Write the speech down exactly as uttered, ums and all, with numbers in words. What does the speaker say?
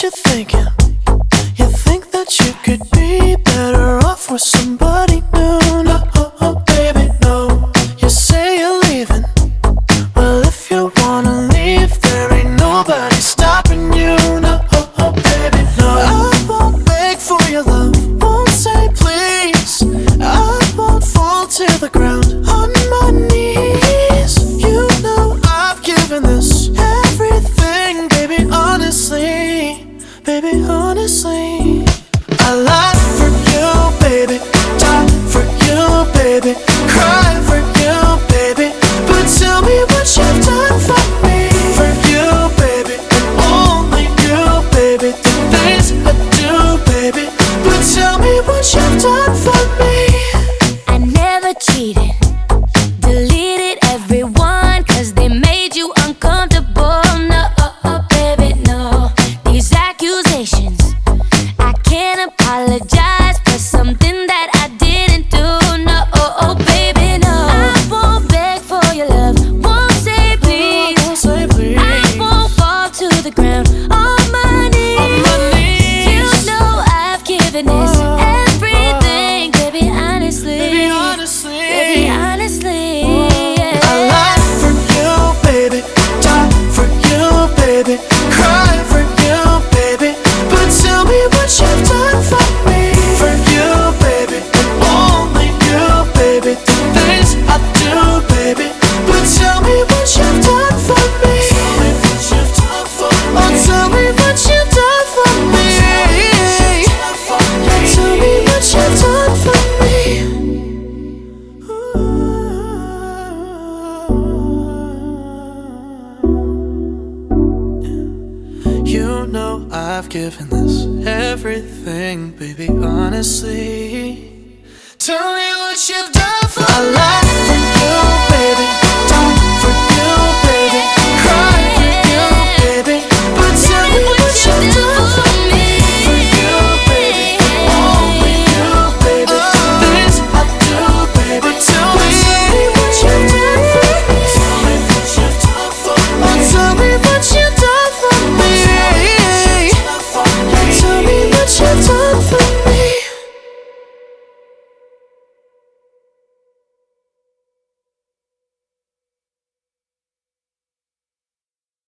you thinking? You think that you could be better off with somebody new? No, oh, oh, baby, no. You say you're leaving. Well, if you wanna leave, there ain't nobody stopping you. No, oh, oh, baby, no. I won't beg for your love, won't say please. I won't fall to the ground on my knees. You know I've given this everything, baby, honestly. Baby, honestly, I lie for you, baby, die for you, baby, cry for you, baby. But tell me what you've done for me. For you, baby, and only you, baby. The things I do, baby. But tell me what you've done for me. I never cheated, deleted everyone, cause they made you uncomfortable. No, oh, oh, baby, no. These accusations, I can't apologize for something that I didn't do. No, oh, oh, baby, no. I won't beg for your love, won't say please. Won't say please. I won't fall to the ground on my knees. On my knees. You know I've given this Oh, everything, baby, honestly. Baby, honestly, Baby, honestly, yeah. I lie for you, baby, die for you, baby, cry for you, baby. But tell me what you've done for me. For you, baby, and only you, baby. The things I do, baby. But tell me what you've done for me. Tell me what you've done for me. Oh, tell me what you've done for me. Tell me what you've done for me. You know I've given this everything, baby, honestly. Tell me what you've done for me. I lie